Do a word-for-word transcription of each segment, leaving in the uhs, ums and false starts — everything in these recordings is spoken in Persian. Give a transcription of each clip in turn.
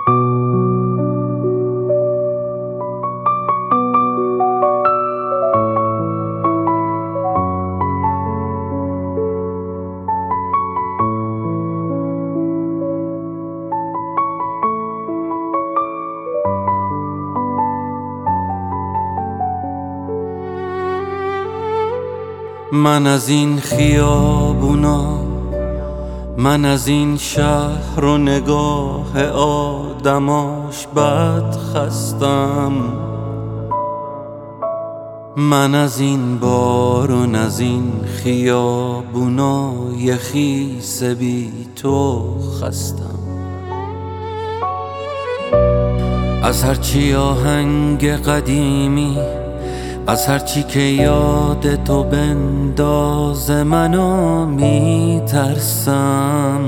من از این خیابونا، من از این شهر و نگاه آدماش بد خستم. من از این بارون، از این خیابونا، یه خیس بی تو خستم. از هرچی آهنگ قدیمی، از هرچی که یاد تو بنداز منو میترسم.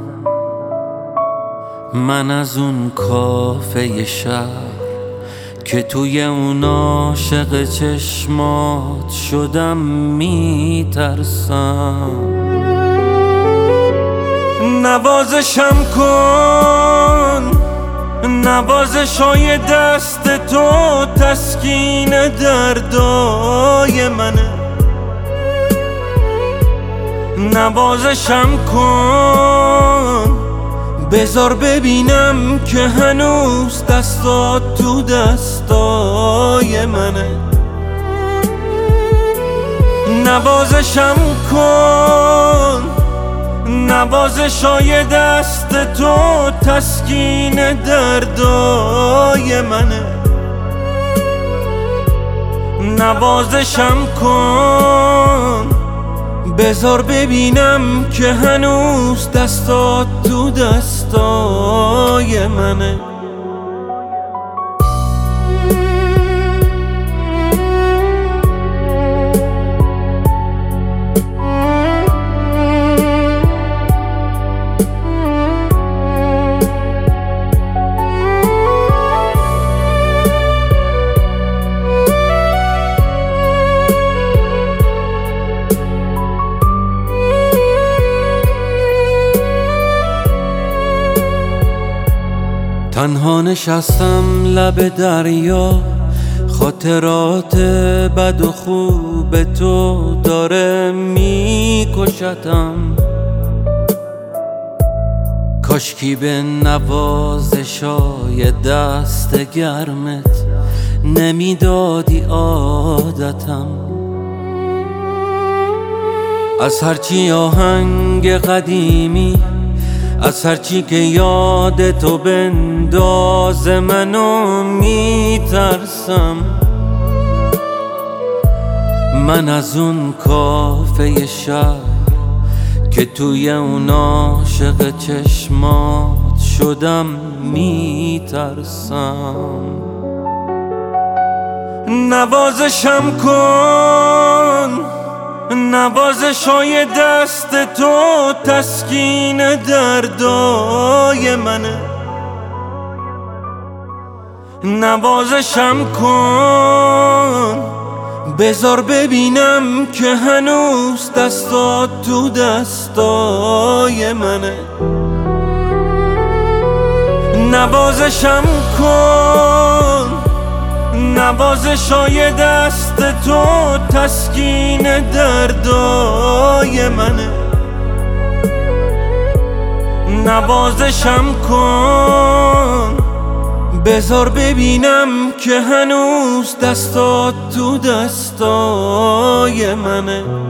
من از اون کافه شهر که توی اون عاشق چشمات شدم میترسم. نوازشم کن، نوازشای دست تو تسکین دردای منه. نوازشم کن، بذار ببینم که هنوز دستات تو دستای منه. نوازشم کن، نوازشای دست تو تسکین دردای منه. نوازشم کن، بذار ببینم که هنوز دستات تو دستای منه. تنها نشستم لب دریا، خاطرات بد و خوب تو داره میکشتم. کاشکی به نوازشای دست گرمت نمیدادی عادتم. از هرچی آهنگ قدیمی، از هرچی که یاد تو بنداز منو میترسم. من از اون کافه شهر که توی اون عاشق چشمات شدم میترسم. نوازشم کن، نوازشای دست تو تسکین دردای منه. نوازشم کن، بذار ببینم که هنوز دستات تو دستای منه. نوازشم کن، نوازشای دست تو تسکین دردای منه. نوازشم کن، بذار ببینم که هنوز دستات تو دستای منه.